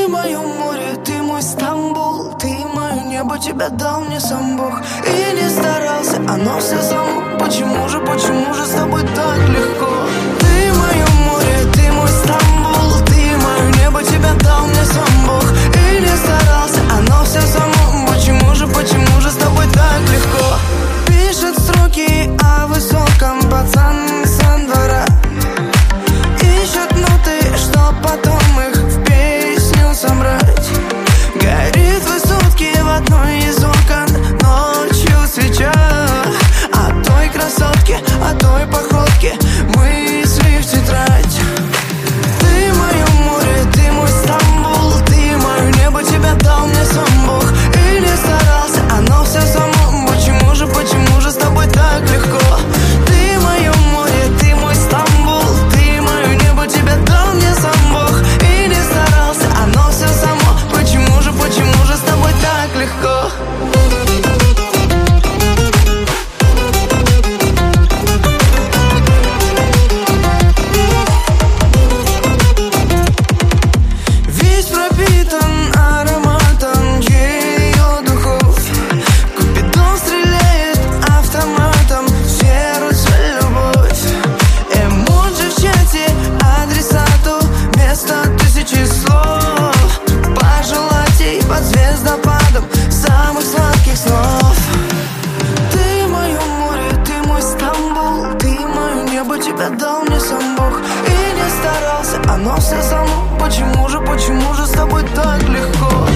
Ты мое море, ты мой Стамбул, ты мое небо, тебя дал мне сам Бог. И не старался, оно все само. Почему же с тобой так легко? Ты мое море, ты мой Стамбул, ты мое небо, тебя дал мне сам Бог. И не старался, оно все само. Почему же с тобой так легко? Пишет строки о высоком пацан со двора. Ищет ноты, чтоб потом их в песню собрать. Горит высотки в одной из окон ночью свеча. О той красотке, о той походке мысли в тетрадь. Ты мое море, ты мой Стамбул, ты мое небо, тебя дал мне сам Бог. И не старался, оно все само. Почему же с тобой так легко? Ты мое море, ты мой Стамбул, ты мое небо, тебя дал мне сам Бог. И не старался, оно все само. Почему же с тобой так легко? Весь пропитан ароматом ее духов. Купидон стреляет автоматом в сердце любовь. Эмоджи в чате адресату вместо 1000 слов. Пожелать ей под звездопадом самых сладких снов. Ты мое море, ты мой Стамбул, ты мое небо, тебя дал мне сам Бог. И не старался, оно все само. Почему же с тобой так легко?